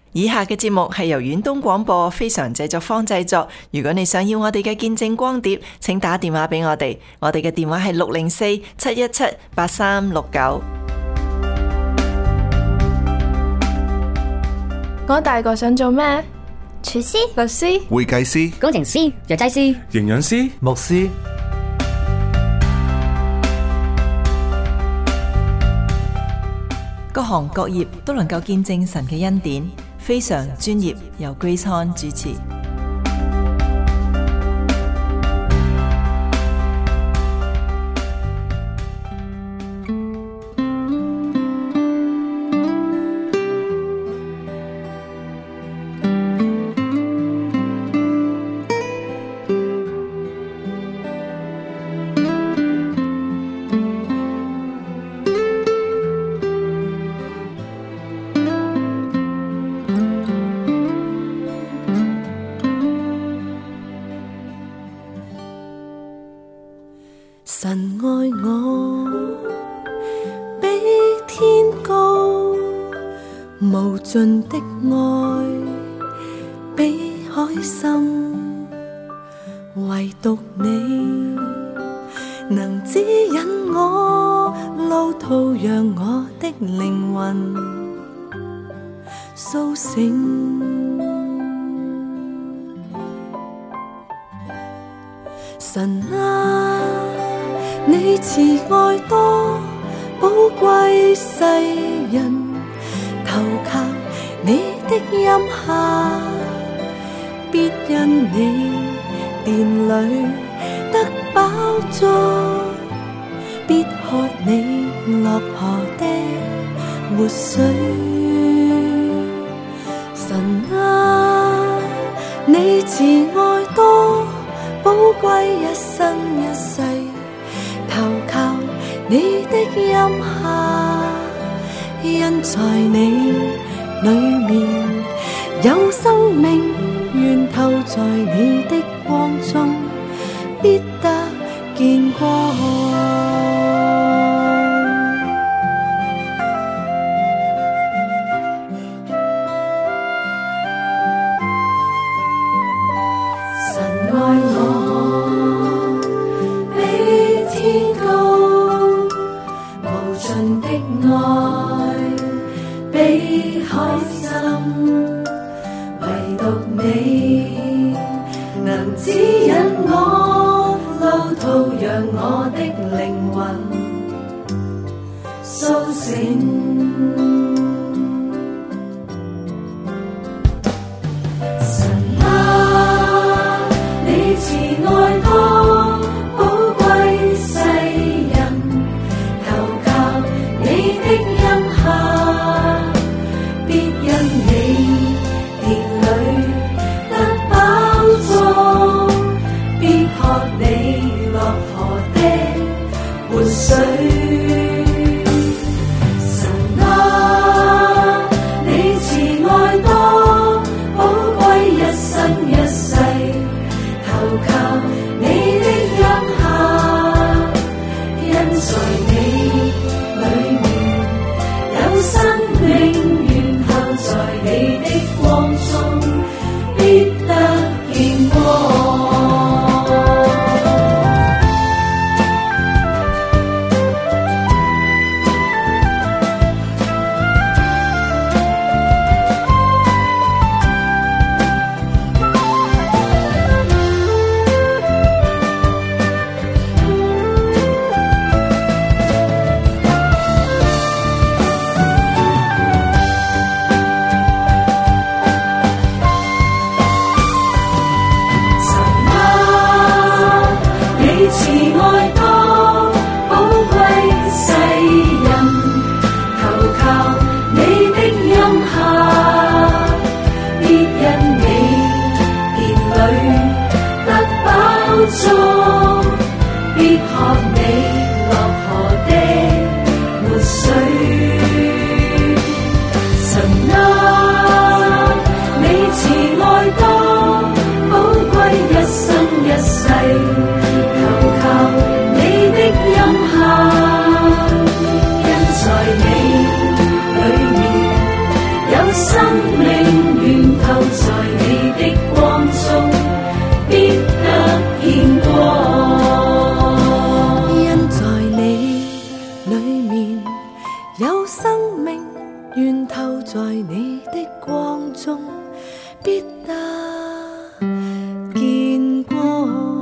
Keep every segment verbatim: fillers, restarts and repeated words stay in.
以下嘅節目係由遠東廣播非常製作坊製作。如果你想要我哋嘅見證光碟，請打電話俾我哋，我哋嘅電話係六零四七一七八三六九。 我大個想做咩？ 廚師、 律師、 會計師、 工程師、藥劑師、 營養師、 牧師。 各行各業都能夠見證神嘅恩典，非常專業，由 Grace Han 主持。 神愛我比天高，無盡的愛比海深，唯獨你能指引我路途，讓我的靈魂甦醒。神啊，你慈愛多寶貴，世人投靠你的蔭下，必因你殿裡得飽足，必喝你落河的活水。神啊，你慈愛多寶貴，一生一世投靠你的蔭下，因在你裡面有生命，源頭在你的光中必得見光。 你的光中必得見光。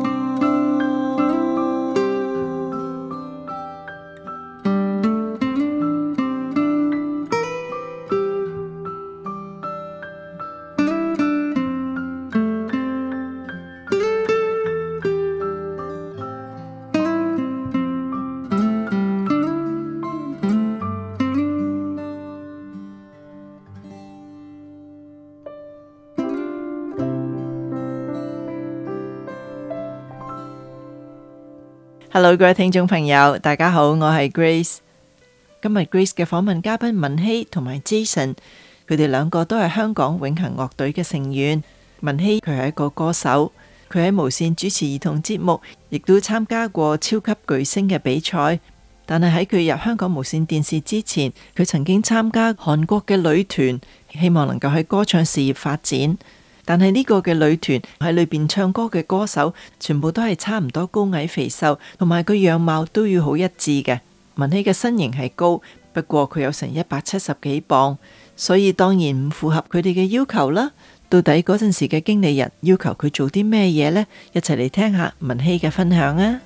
Hello， 各位聽眾朋友，大家好，我係 Grace。今日 Grace 嘅訪問嘉賓文希同埋 Jason， 佢哋兩個都係香港永恆樂隊嘅成員。文希佢係一個歌手，佢喺無線主持兒童節目，亦都參加過超級巨星嘅比賽。但係喺佢入香港無線電視之前，佢曾經參加韓國嘅女團，希望能夠喺歌唱事業發展。但係呢個嘅女團喺裏邊唱歌嘅歌手，全部都係差唔多高矮肥瘦，同埋個樣貌都要好一致嘅。文希嘅身形係高，不過佢有成一百七十幾磅，所以當然唔符合佢哋嘅要求啦。到底嗰陣時嘅經理人要求佢做啲咩嘢呢？一齊嚟聽下文希嘅分享啊！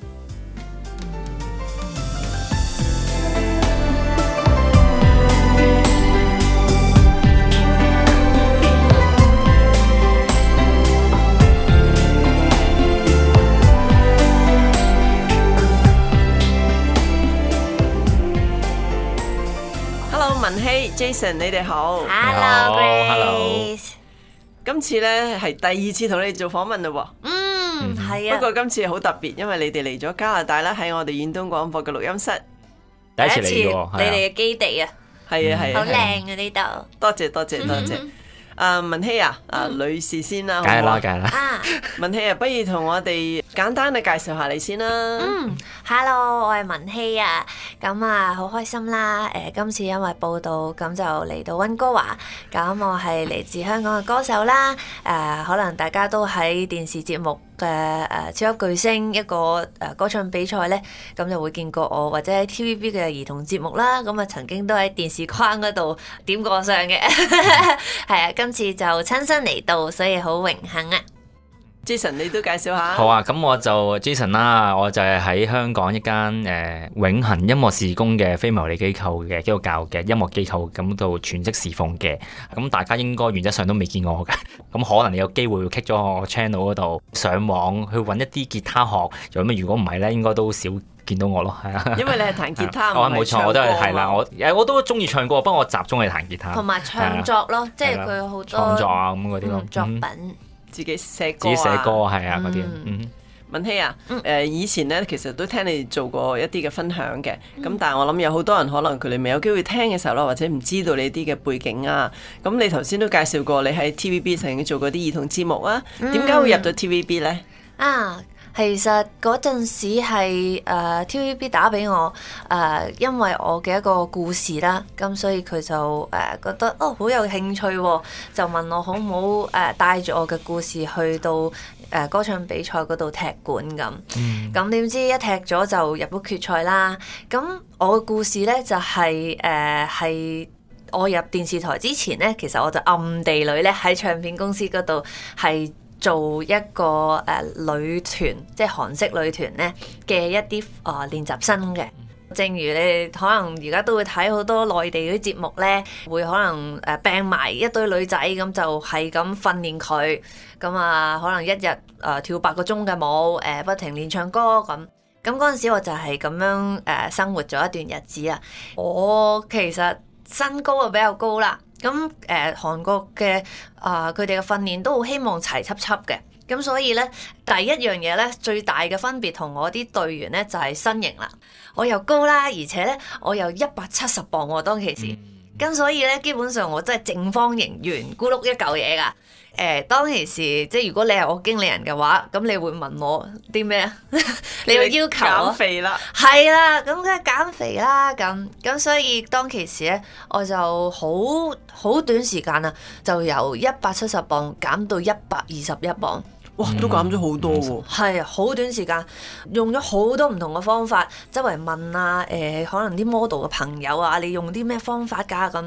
文希 Jason 你哋好 Hello Grace， 今次呢係第二次同你哋做訪問嘞喎。 嗯，係啊。 不過今次好特別，因為你哋嚟咗加拿大啦，喺我哋遠東廣播嘅錄音室， 第一次嚟嘅，你哋嘅基地啊， 係啊係啊， 好靚啊呢度。 多謝多謝多謝。啊文希啊，啊女士先啦， 梗係啦梗係啦。 啊， 文希啊，不如同我哋簡單地介紹下你先啦。 嗯 ，Hello， 我係文希啊，咁啊好開心啦。誒，今次因為報道，咁就嚟到溫哥華。咁我係嚟自香港嘅歌手啦。誒，可能大家都喺電視節目嘅誒超級巨星一個誒歌唱比賽咧，咁就會見過我，或者喺 T V B 嘅兒童節目啦。咁啊曾經都喺電視框嗰度點過相嘅，係啊，今次就親身嚟到，所以好榮幸啊！ Jason 你都介紹下。 好啊，咁我就 Jason 啦，我就係喺香港一間誒、呃、永恆音樂事工嘅非牟利機構嘅基督教嘅音樂機構咁度全職侍奉嘅。咁大家應該原則上都未見過我嘅，咁可能你有機會會 click 咗我 channel 嗰度上網去揾一啲吉他學，又咁如果唔係咧，應該都少見到我咯，係啊。 因為你係彈吉他， 我冇錯，我都係係啦，我誒我都中意唱歌，不過我集中係彈吉他， 同埋創作咯，即係佢好多創作啊咁嗰啲咯作品。 自己寫歌自己寫歌係啊嗰啲。 嗯，文希啊，誒、呃、以前咧其實都聽你做過一啲嘅分享嘅，咁、嗯、但係我諗有好多人可能佢哋未有機會聽嘅時候咯，或者唔知道你啲嘅背景啊。咁你頭先都介紹過你喺 T V B 曾經做過啲兒童節目啊，點解會入到 T V B 咧？ 啊，其實嗰陣時係、呃、T V B 打俾我，誒、呃，因為我嘅一個故事啦，咁所以佢就誒、呃、覺得哦好有興趣、哦，就問我好唔好誒帶住我嘅故事去到誒、呃、歌唱比賽嗰度踢館咁。咁點、嗯、知一踢咗就入咗決賽啦。咁我嘅故事咧就係誒係我入電視台之前咧，其實我就暗地裏咧喺唱片公司嗰度係做一個誒、呃、女團，即係韓式女團咧嘅一啲誒練習生嘅。正如你哋可能而家都會睇好多內地嗰啲節目咧，會可能誒掟埋一堆女仔咁就係咁訓練佢，咁啊可能一日誒、呃、跳八個鐘嘅舞，誒、呃、不停練唱歌咁。咁嗰陣時我就係咁樣誒、呃、生活咗一段日子啊。我其實身高就比較高啦。咁誒、呃、韓國嘅啊佢哋嘅訓練都好希望齊輯輯嘅，咁所以咧第一樣嘢咧最大嘅分別同我啲隊員咧就係、是、身形啦，我又高啦，而且咧我又一百七十磅喎當其時，咁、嗯、所以咧基本上我真係正方形圓咕碌一嚿嘢噶。誒、呃、當其時即係如果你係我經理人嘅話，咁你會問我啲咩啊？你會要求減肥啦， 係啦，咁梗係減肥啦，咁咁所以當其時咧，我就好好短時間啊，就由一百七十磅減到一百二十一磅。 哇，都減咗好多喎！ 係啊，好短時間，用咗好多唔同嘅方法，周圍問啊，誒、呃，可能啲 model 嘅朋友啊，你用啲咩方法㗎咁？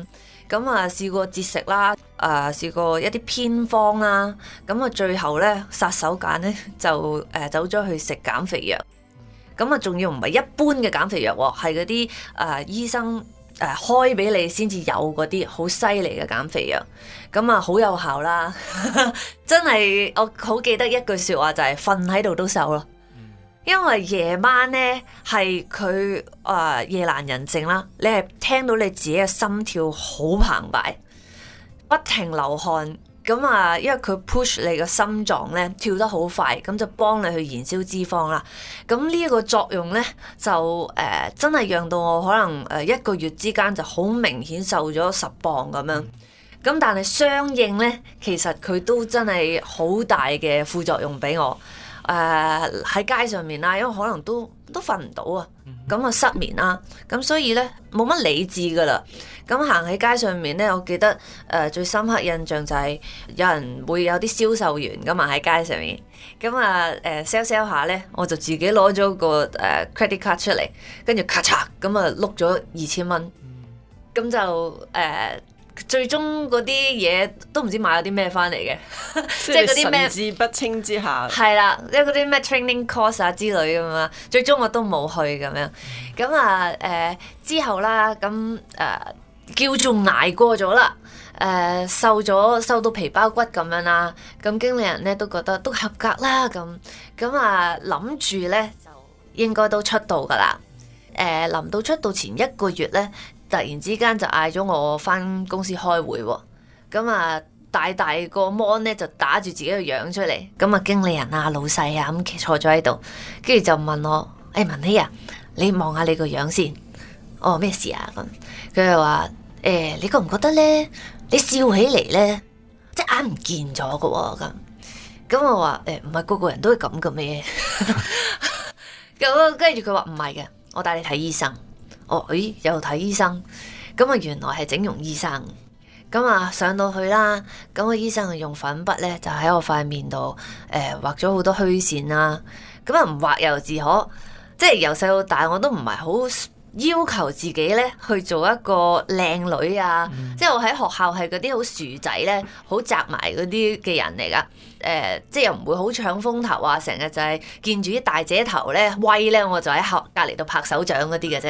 咁啊試過節食啦，誒試過一啲偏方啦，咁啊最後咧殺手鐧咧就誒、呃、走咗去食減肥藥，咁啊仲要唔係一般嘅減肥藥喎，係嗰啲誒醫生誒、呃、開俾你先至有嗰啲好犀利嘅減肥藥，咁啊好有效啦，真係我好記得一句説話就係瞓喺度都瘦咯。因為夜晚咧係佢誒夜闌人靜啦，你係聽到你自己嘅心跳好澎湃，不停流汗，咁啊，因為佢 push 你嘅心臟咧跳得好快，咁就幫你去燃燒脂肪啦。咁呢一個作用咧就誒、呃、真係讓到我可能誒一個月之間就好明顯瘦咗十磅咁樣。咁但係相應咧，其實佢都真係好大嘅副作用俾我。誒喺、uh, 街上面啦，因為可能都都瞓唔到啊，咁啊失眠啦，咁所以咧冇乜理智噶啦。咁行喺街上面咧，我記得誒、呃、最深刻印象就係有人會有啲銷售員噶嘛喺街上面，咁啊誒 sell sell 下咧，我就自己攞咗個誒、呃、credit card 出嚟，跟住咔嚓咁啊碌咗二千蚊，咁就誒。呃最終嗰啲嘢都唔知買咗啲咩翻嚟嘅， 即係嗰啲咩神志不清之下， 係啦，即係嗰啲咩 training course 啊之類咁樣，最終我都冇去咁樣。咁啊誒之後啦，咁誒、呃、叫做捱過咗啦，誒、呃、瘦咗瘦到皮包骨咁樣啦。咁經理人咧都覺得都合格啦，咁咁啊諗住咧就應該都出道噶啦。誒、呃、臨到出道前一個月咧。突然之間就嗌咗我返公司開會喎，咁啊大大個 mon 咧就打住自己個樣出嚟，咁啊經理人啊老細啊咁坐咗喺度，跟住就問我：誒、欸、文希啊，你望下你個樣先，哦咩事啊？咁佢就話：誒、欸、你覺唔覺得咧？你笑起嚟咧，隻眼唔見咗噶喎咁。咁我話：誒唔係個個人都係咁嘅咩？咁跟住佢話唔係嘅，我帶你睇醫生。哦，咦，又睇醫生，咁啊原來係整容醫生，咁啊上到去啦，咁個醫生係用粉筆咧就喺我塊面度誒畫咗好多虛線啦，咁啊唔畫又自可，即係由細到大我都唔係好要求自己咧去做一個靚女啊，嗯、即係我喺學校係嗰啲好薯仔咧，好紮埋嗰啲嘅人嚟噶，誒、呃、即係又唔會好搶風頭啊，成日就係見住啲大姐頭咧威咧，我就喺後隔離度拍手掌嗰啲嘅啫。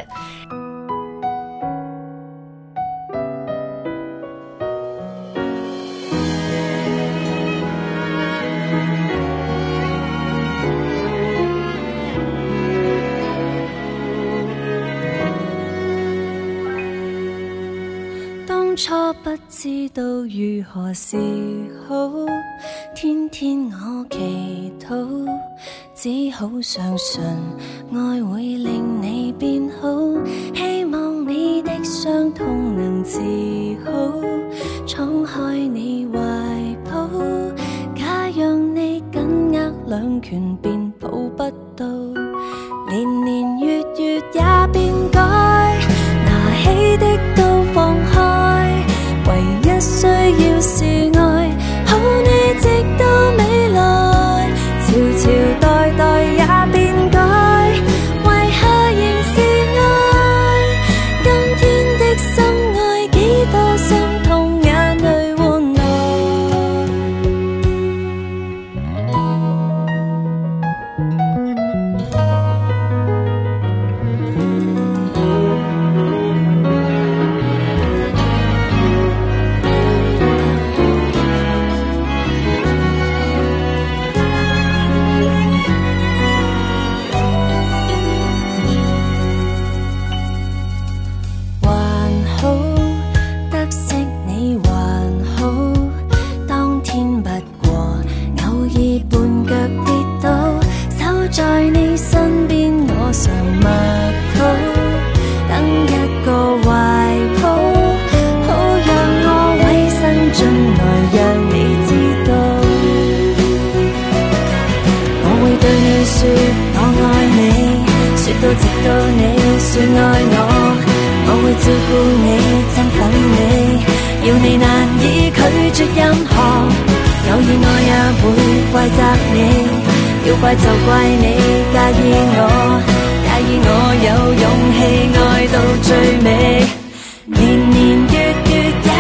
初不知道如何是好，天天我祈禱，只好相信愛會令你變好，希望你的傷痛能治好，敞開你懷抱，假讓你緊握兩拳便抱不到，年年月月也變改，拿起的都放開，唯一需要是愛，抱你直到未來，朝朝代代也變改，為何仍是愛？今天的深愛，幾多心痛眼淚換來。直到你說愛我，我會照顧你，振奮你，要你難以拒絕任何，偶爾我也會怪責你，要怪就怪你介意我，介意我有勇氣愛到最尾，年年月月也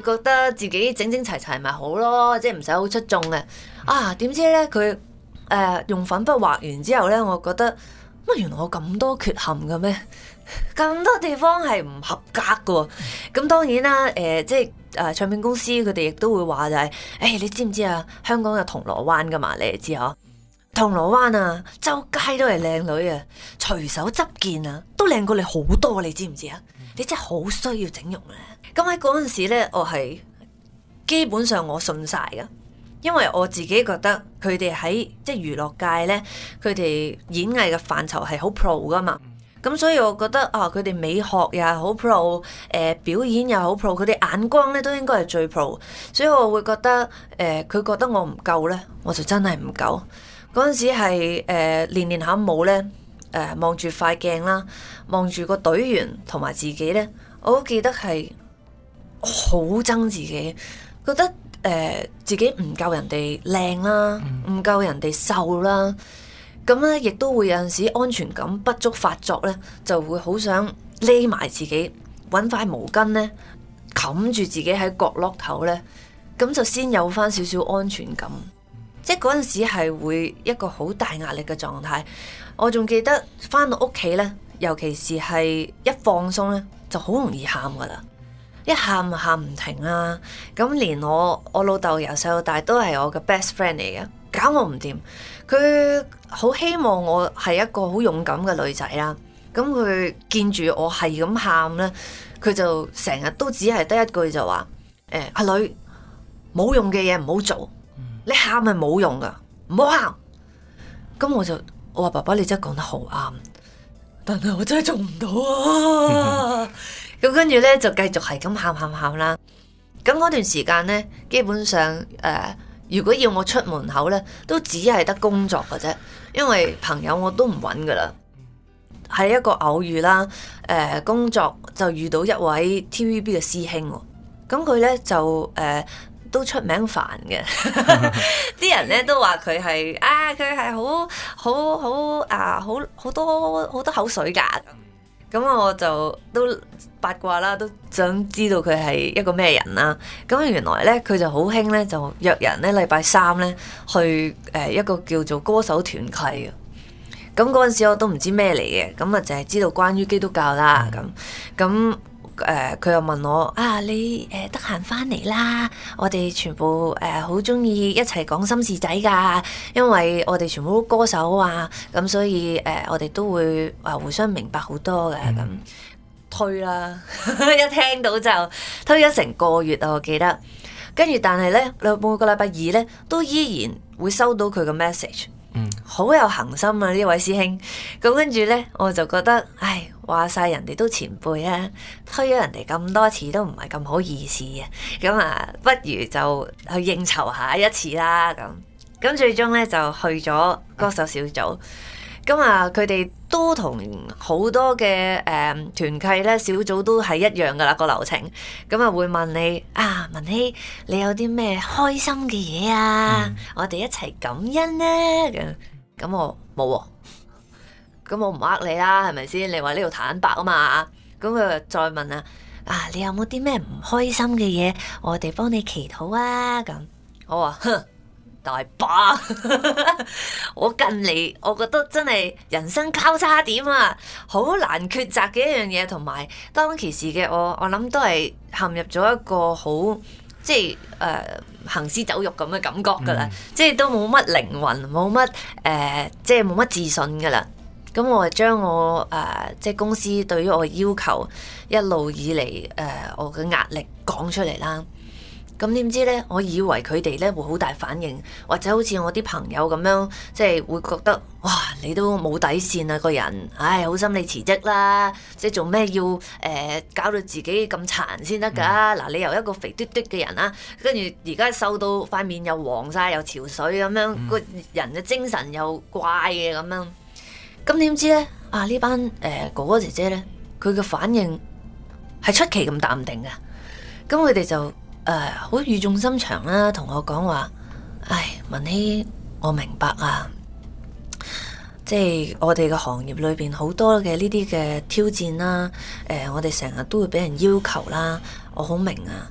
覺得自己整整齊齊咪好咯，即係唔使好出眾嘅。啊，點知咧佢誒用粉筆畫完之後咧，我覺得乜原來我咁多缺陷嘅咩？咁多地方係唔合格嘅喎。咁當然啦，誒、呃、即係誒、呃、唱片公司佢哋亦都會話就係、是，誒、欸、你知唔知啊？香港有銅鑼灣噶嘛？你哋知嗬？銅鑼灣啊，周街都係靚女啊，隨手執件啊，都靚過你好多，你知唔知啊？你真係好需要整容咧。咁喺嗰陣時咧，我係基本上我信晒噶，因為我自己覺得佢哋喺即係娛樂界咧，佢哋演藝嘅範疇係好 pro 噶嘛。咁所以我覺得啊，佢哋美學又係好 pro，誒、呃、表演又好 pro，佢哋眼光咧都應該係最 pro，所以我會覺得誒佢、呃、覺得我唔夠咧，我就真係唔夠。嗰陣時係誒練練下舞咧，誒望住塊鏡啦，望住個隊員同埋自己咧，我都記得係好憎自己，覺得誒、呃、自己唔夠人哋靚啦，唔夠人哋瘦啦。咁咧，亦都會有陣時安全感不足發作咧，就會好想匿埋自己，揾塊毛巾咧冚住自己喺角落頭咧，咁就先有翻少少安全感。即係嗰陣時係會一個好大壓力嘅狀態。我仲記得翻到屋企咧，尤其是係一放鬆咧，就好容易喊噶啦，一喊就喊唔停啊！咁連我我老豆由細到大都係我嘅 best friend 嚟嘅，搞我唔掂。佢好希望我係一個好勇敢嘅女仔啦，咁佢見住我係咁喊咧，佢就成日都只係得一句就話：誒、欸、阿女，冇用嘅嘢唔好做，你喊係冇用噶，唔好喊。咁我就我話爸爸，你真係講得好啱，但係我真係做唔到啊！咁跟住咧就繼續係咁喊喊喊啦。咁嗰段時間咧，基本上誒。呃如果要我出門口咧，都只係得工作嘅啫，因為朋友我都唔揾噶啦。係一個偶遇啦，誒、呃、工作就遇到一位 T V B 嘅師兄，咁佢咧就誒、呃、都出名煩嘅，啲人咧都話佢係啊，佢係好好好啊，好好多好多口水㗎。咁我就都八卦啦，都想知道佢係一個咩人啦。咁原來咧，佢就好興咧，就約人咧禮拜三咧去誒、呃、一個叫做歌手團契嘅。咁嗰陣時我都唔知咩嚟嘅，咁啊淨係知道關於基督教啦。咁咁誒佢又問我啊，你誒得閒翻嚟啦？我哋全部誒好中意一齊講心事仔㗎，因為我哋全部都歌手啊，咁所以誒、呃、我哋都會啊互相明白好多嘅咁。嗯、推啦，一聽到就推咗成個月啊，我記得。跟住但係咧，每個禮拜二咧都依然會收到佢嘅 message。嗯，好有恒心啊呢位師兄。咁跟住咧，我就覺得，唉，話晒人哋都前輩啊，推咗人哋咁多次都唔係咁好意思啊。咁啊，不如就去應酬下一次啦。咁咁最終咧就去咗歌手小組。咁啊，佢哋都同好多嘅誒團契咧小組都係一樣噶啦個流程。咁啊會問你啊，文希，你有啲咩開心嘅嘢啊？嗯、我哋一齊感恩咧。咁咁我冇喎，咁我唔呃你啦，係咪先？你話呢度坦白啊嘛。咁佢再問啊，啊你有冇啲咩唔開心嘅嘢？我哋幫你祈禱啊。咁我話哼。大把，我近嚟我覺得真係人生交叉點啊，好難抉擇嘅一樣嘢，同埋當其時嘅我，我諗都係陷入咗一個好即係誒、呃、行屍走肉咁嘅感覺噶啦，嗯、即係都冇乜靈魂，冇乜誒，即係冇乜自信噶啦。咁我就將我誒、呃、即係公司對於我嘅要求一路以嚟誒、呃、我嘅壓力講出嚟啦。咁點知咧？我以為佢哋咧會好大反應，或者好似我啲朋友咁樣，即係會覺得哇，你都冇底線啊個人，唉，好心你辭職啦！即係做咩要誒、呃、搞到自己咁殘先得㗎？嗱、嗯，你由一個肥嘟嘟嘅人啦，跟住而家瘦到塊面又黃晒，又潮水咁樣，個、嗯、人嘅精神又怪嘅咁樣。咁點知咧？啊呢班誒、呃、哥哥姐姐咧，佢嘅反應係出奇咁淡定㗎。咁佢哋就〜誒，好語、uh, 重心長啦，同我講話，唉，文希，我明白啊，即係我哋嘅行業裏邊好多嘅呢啲嘅挑戰啦，誒、呃，我哋成日都會俾人要求啦，我好明啊，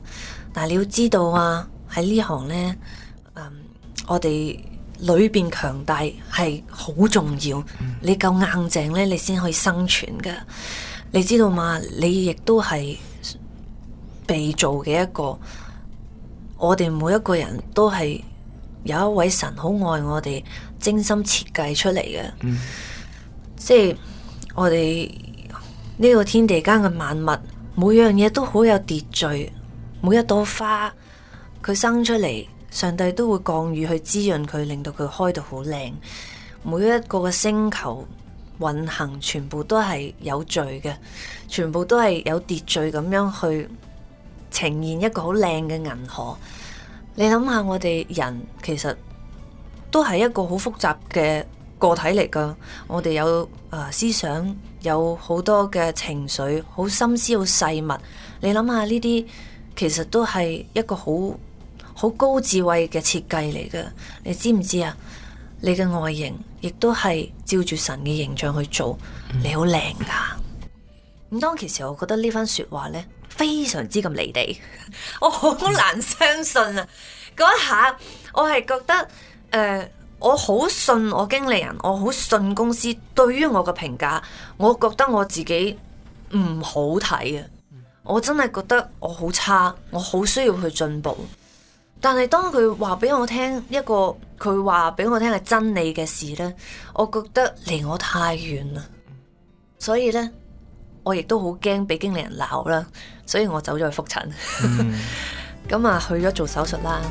但係你要知道啊，喺呢行呢，嗯，我哋裏邊強大係好重要。你夠硬淨呢，你先可以生存噶。你知道嘛？你亦都係被造嘅一個。我哋每一個人都係有一位神好愛我哋，精心設計出嚟嘅。嗯、即係我哋呢個天地間嘅萬物，每樣嘢都好有秩序。每一朵花佢生出嚟，上帝都會降雨去滋潤佢，令到佢開到好靚。每一個嘅星球運行，全部都係有序嘅，全部都係有秩序咁樣去呈現一個好靚嘅銀河。你諗下，我哋人其實都係一個好複雜嘅個體嚟噶。我哋有誒、呃、思想，有好多嘅情緒，好心思，好細密。你諗下呢啲，其實都係一個好好高智慧嘅設計嚟噶。你知唔知啊？你嘅外形亦都係照住神嘅形象去做，你好靚噶。咁當其時，我覺得呢番說話呢，非常之咁離地，我好難相信啊！嗰一下，我係覺得誒、呃，我好信我經理人，我好信公司對於我嘅評價，我覺得我自己唔好睇啊！我真係覺得我好差，我好需要去進步。但係當佢話俾我聽一個佢話俾我聽係真理嘅事呢，我覺得離我太遠啦。所以呢，我亦都好驚俾經理人鬧啦，所以我走咗去復診。咁啊、嗯，去咗做手術啦。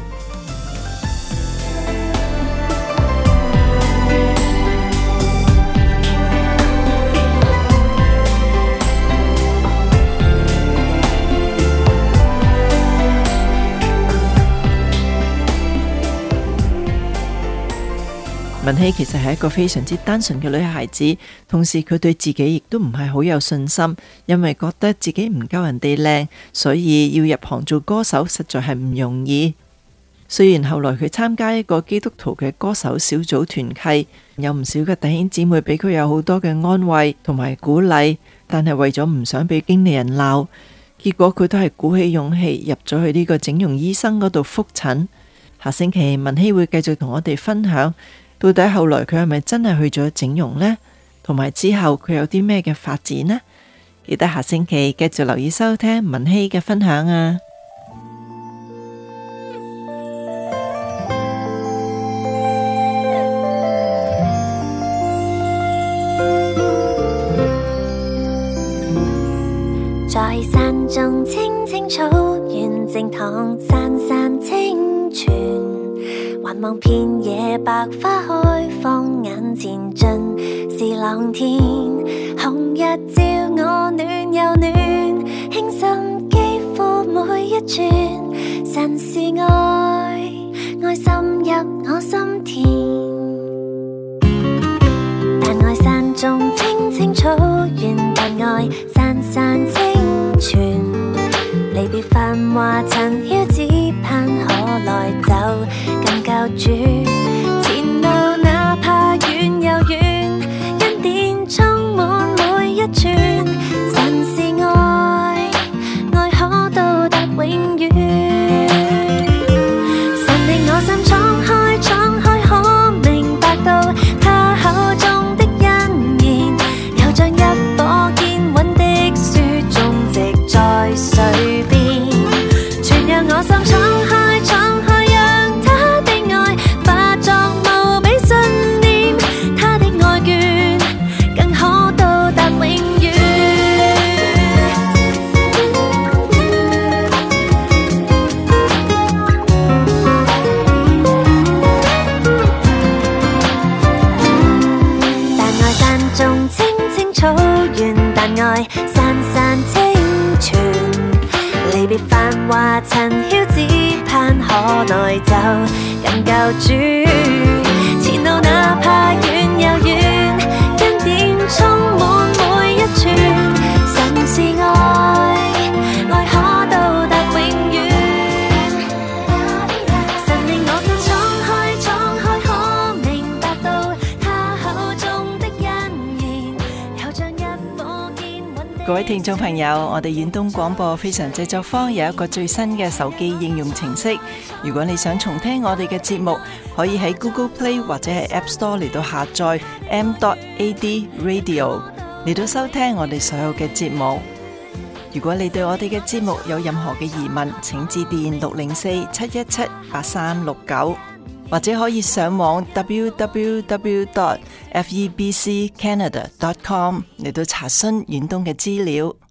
文希其實係一個非常之單純嘅女孩子，同時佢對自己亦都唔係好有信心，因為覺得自己唔夠人哋靚，所以要入行做歌手實在係唔容易。雖然後來佢參加一個基督徒嘅歌手小組團契，有唔少嘅弟兄姊妹俾佢有好多嘅安慰同埋鼓勵，但係為咗唔想俾經理人鬧，結果佢都係鼓起勇氣入咗去呢個整容醫生嗰度復診。下星期文希會繼續同我哋分享，到底後來佢係咪真係去咗整容呢？同埋之後佢有啲咩嘅發展呢？記得下星期繼續留意收聽文希嘅分享啊！ 在山中青青草原，靜躺散散清泉。環望遍野白花開放眼前，盡是朗天。紅日照我暖又暖，輕滲肌膚每一寸。神是愛，愛滲入我心田。但愛山中青青草原，但愛散散清泉。離別繁華塵囂，只盼可來走更救主。前路哪怕遠又遠，恩典充滿每一寸。神是愛，愛可到達永遠。神令我心敞開，敞開可明白到他口中的恩言，又像一顆堅穩的樹種植在水邊，全讓我心敞開，敞開讓他的愛化作無比信念，他的愛眷更可到達永遠。但愛山中青青草原，但愛散散清泉。離別繁華塵囂，只盼可來走更救主。前路哪怕遠又遠，恩典充滿每一寸。神是愛，愛可到達永遠。神令我心敞開，敞開可明白到他口中的恩言，又像一顆堅穩的。 各位聽眾朋友，我哋遠東廣播非常製作坊有一個最新嘅手機應用程式，如果你想重聽我哋嘅節目，可以喺 Google Play 或者係 App Store 嚟到下載 m dot a d radio 嚟到收聽我哋所有嘅節目。如果你對我哋嘅節目有任何嘅疑問，請致電六零四七一七八三六九，或者可以上網 w w w dot f e b c canada dot com 嚟到查詢遠東嘅資料。